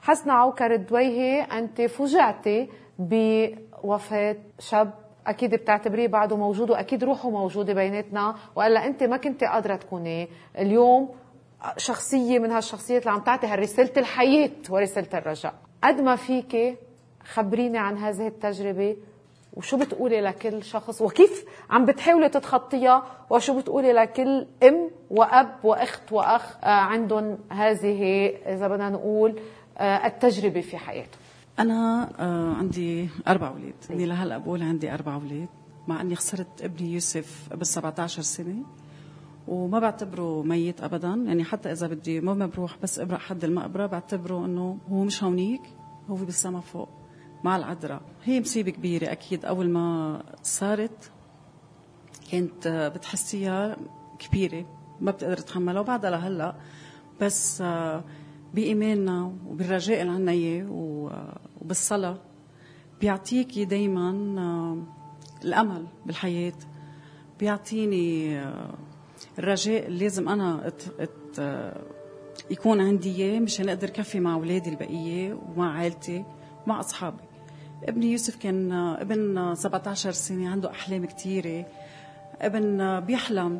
حسنة عوكر الدويهي، أنت فوجعتي بوفاة شاب أكيد بتعتبريه بعده موجود، وأكيد روحه موجودة بيناتنا، وإلا أنت ما كنت قادرة تكوني اليوم شخصية من هالشخصيات اللي عم تعطي هالرسالة الحياة ورسالة الرجاء. قد ما فيك خبريني عن هذه التجربة، وشو بتقولي لكل شخص، وكيف عم بتحاولي تتخطيها، وشو بتقولي لكل أم وأب وأخت وأخ عندهم هذه إذا بدنا نقول التجربة في حياتهم. أنا عندي 4 أولاد، إني لهلأ بقول عندي 4 أولاد، مع أني خسرت ابني يوسف قبل 17 سنة وما بعتبره ميت أبدا. يعني حتى إذا بدي ما بروح بس أبرق حد المقبرة بعتبره أنه هو مش هونيك، هو بالسما فوق مع العذراء. هي مصيبة كبيرة أكيد، أول ما صارت كانت بتحسيها كبيرة ما بتقدر تحملها، وبعدها لهلأ بس بإيماننا وبالرجاء اللي عنا إياه وبالصلاة بيعطيكي دايما الأمل بالحياة، بيعطيني الرجاء اللي لازم أنا يكون عندي إياه مشان أقدر كفي مع أولادي البقية ومع عائلتي ومع أصحابي. ابني يوسف كان ابن 17 سنة، عنده أحلام كتيرة، ابن بيحلم،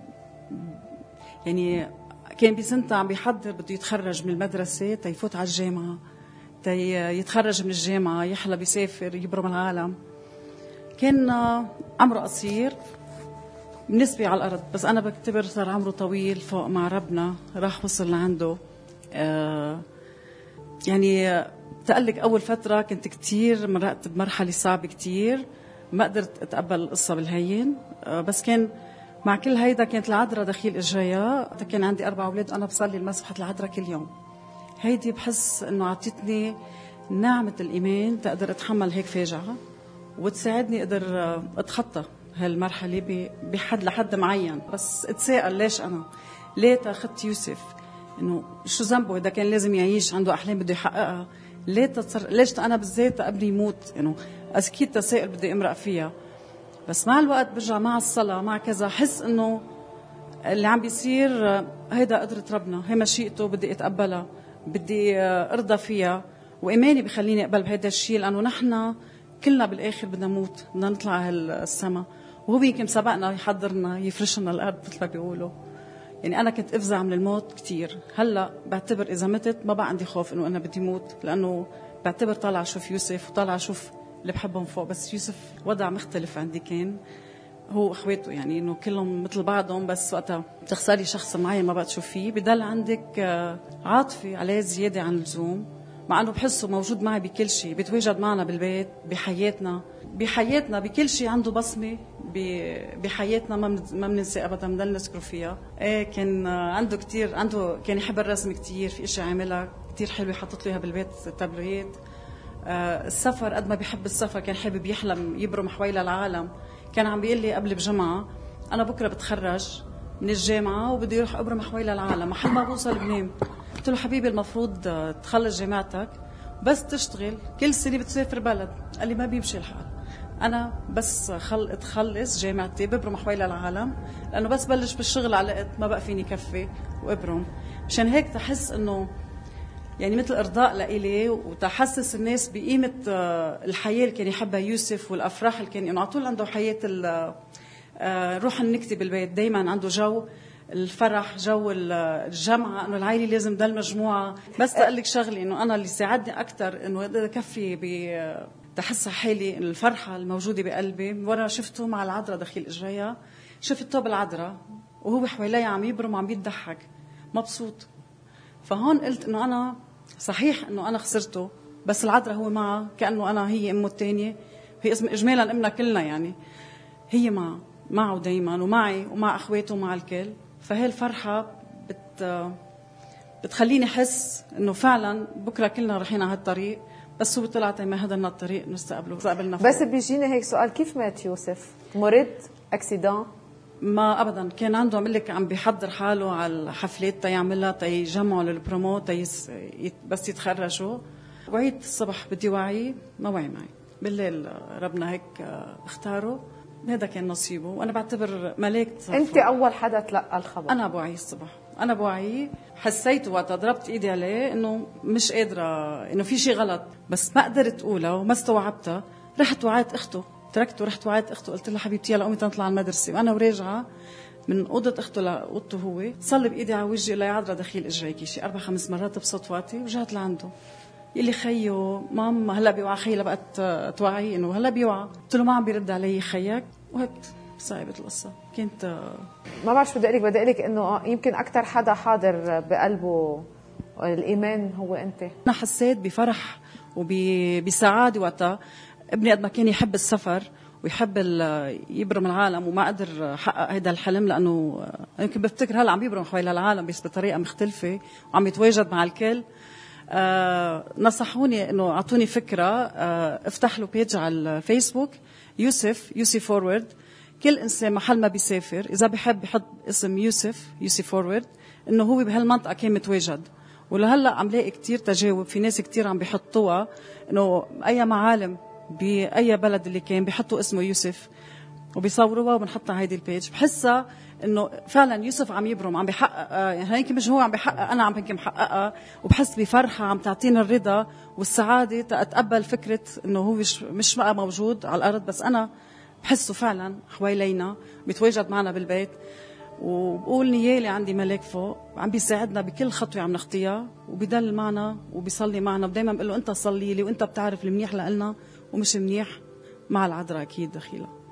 يعني كان بسنته عم بيحضر بده يتخرج من المدرسة تيفوت على الجامعة، يتخرج من الجامعة يحلى بيسافر يبرم العالم. كان عمره قصير بالنسبة على الأرض، بس أنا بعتبر صار عمره طويل فوق مع ربنا، راح وصل لعنده. يعني تقلك أول فترة كنت كتير مرقت بمرحلة صعبة كتير، ما قدرت أتقبل القصة بالهين، بس كان مع كل هيدا كانت العذراء دخيل إجرايا. كان عندي 4 أولاد وأنا بصلي المسبحة العذراء كل يوم. هيدي بحس إنه عطيتني نعمة الإيمان تقدر أتحمل هيك فاجعة وتساعدني أقدر أتخطى هالمرحلة لحد معين. بس أتساءل ليش أنا ليه تاخدت يوسف، إنه شو ذنبه إذا كان لازم يعيش عنده أحلام بده يحققها، ليش أنا بالذات قبل يموت، إنه أكيد تساؤل بدي أمرق فيها. بس مع الوقت برجع مع الصلاة مع كذا حس إنه اللي عم بيصير هيدا قدرة ربنا، هي مشيئته بدي أتقبلها، بدي أرضى فيها، وإيماني بخليني أقبل بهيدا الشيء، لأنه نحن كلنا بالآخر بدنا نموت، بدنا نطلع هالسما، وهو يمكن سبقنا يحضرنا يفرشنا الأرض مثل ما بيقولوا. يعني أنا كنت أفزع من الموت كتير، هلأ بعتبر إذا متت ما بقى عندي خوف إنه أنا بدي موت، لأنه بعتبر طالع أشوف يوسف وطالع أشوف اللي بحبهم فوق. بس يوسف وضع مختلف عندي، كان هو أخواته يعني إنه كلهم مثل بعضهم، بس وقتها تخسري شخص معين ما بقى تشوف فيه بدل عندك عاطفة عليه زيادة عن اللزوم، مع أنه بحسه موجود معي بكل شيء، بيتواجد معنا بالبيت بحياتنا بكل شيء، عنده بصمة بحياتنا ما بننسى أبدا، بنضل نذكره فيها. كان عنده كان يحب الرسم كتير، في اشياء عاملها كتير حلوة حطت له اياها بالبيت، تابلوهات. السفر قد ما بيحب السفر كان حابب يحلم يبرم حوالي العالم. كان عم بيقول لي قبل بجمعة أنا بكرة بتخرج من الجامعة وبدي أروح أبرم حوالي العالم، محل ما بوصل بنام. قلت له حبيبي المفروض تخلص جامعتك بس تشتغل، كل سنة بتسافر بلد. قال لي ما بيمشي الحال، أنا بس تخلص جامعتي ببرم حوالي العالم، لأنه بس بلش بالشغل على قد ما بقى فيني كفي وأبرم. مشان هيك تحس إنه يعني مثل إرضاء لإلي، وتحسس الناس بقيمة الحياة اللي كان يحبها يوسف، والأفراح اللي كان على طول عنده حياة روح النكتة بالبيت، دايما عنده جو الفرح، جو الجمعة، إنه العائلة لازم دل مجموعة. بس تقلك شغلي إنه أنا اللي ساعدني أكتر إنه أقدر أكفي تحس حالي الفرحة الموجودة بقلبي ورا شفته مع العذراء دخيل إجرايا. شفته بالعذراء وهو حوالي عم يبرم وعم يضحك مبسوط. فهون قلت إنه أنا صحيح إنه أنا خسرته، بس العذراء هو معه، كأنه أنا هي أمه الثانية، هي اسم إجمالا أمنا كلنا، يعني هي معه دايما ومعي ومع أخواته ومع الكل. فهي الفرحة بتخليني أحس إنه فعلا بكرة كلنا رايحين على هالطريق، بس هو طلع ما هذا الطريق نستقبلنا فوق. بس بيجيني هيك سؤال، كيف مات يوسف؟ مرض؟ أكسيدان؟ ما أبدا، كان عنده عم لك عم بيحضر حاله على الحفلات تيعملها تيجمعوا للبرومو بس يتخرجوا. وعيت الصبح بدي وعي، ما وعي معي بالليل، ربنا هيك اختاره، هذا كان نصيبه. وأنا بعتبر ملاك. أنت أول حدا تلقى الخبر؟ أنا بوعي الصبح، انا بوعي حسيت وقت ضربت ايدي عليه انه مش قادره، انه في شيء غلط، بس ما قدرت اقولها وما استوعبتها. رحت وعيت اخته، تركته ورحت وعيت اخته، قلت لها حبيبتي يلا قومي تنطلع على المدرسه. وانا وراجعه من اوضه اخته لاوضته هو صلي بايدي على وجهي قال لي يا عذرا دخيل اجريكي شي 4-5 مرات بصوتواتي. ورجعت لعنده يقول لي خيو ماما هلا بيوعى. خيي بقت توعي انه هلا بيوعى. قلت له ما عم بيرد علي خيك، وهيك صعبت القصه. كنت ما بعرف شو بدي اقول لك انه يمكن اكثر حدا حاضر بقلبه الايمان هو انت. انا حسيت بفرح وبسعاده وقتها. ابني قد ما كان يحب السفر ويحب يبرم العالم وما قدر حقق هذا الحلم، لانه يمكن بفتكر هلا عم يبرم حوالي العالم بس بطريقه مختلفه وعم يتواجد مع الكل. نصحوني انه اعطوني فكره، افتح له بيج على الفيسبوك يوسف فورورد. كل انسان محل ما بيسافر اذا بيحب يحط اسم يوسف فورورد انه هو بهالمنطقه كان متواجد. ولهلا عم لاقي كتير تجاوب، في ناس كتير عم بيحطوها انه اي معالم باي بلد اللي كان بيحطوا اسمه يوسف وبيصوروها وبنحطها على هيدي البيج. بحسها انه فعلا يوسف عم يبرم، عم بيحقق، يعني هيك مش هو عم بيحقق، انا عم هيك محققها. وبحس بفرحه عم تعطينا الرضا والسعاده تتقبل فكره انه هو مش بقى موجود على الارض، بس انا بحسه فعلا حوالينا بيتواجد معنا بالبيت. وبقول نيالي عندي ملاك فوق عم بيساعدنا بكل خطوه عم نخطيها وبيدل معنا وبيصلي معنا. ودايما بقول له انت صلي لي وانت بتعرف المنيح لنا ومش منيح مع العذراء اكيد دخيلها.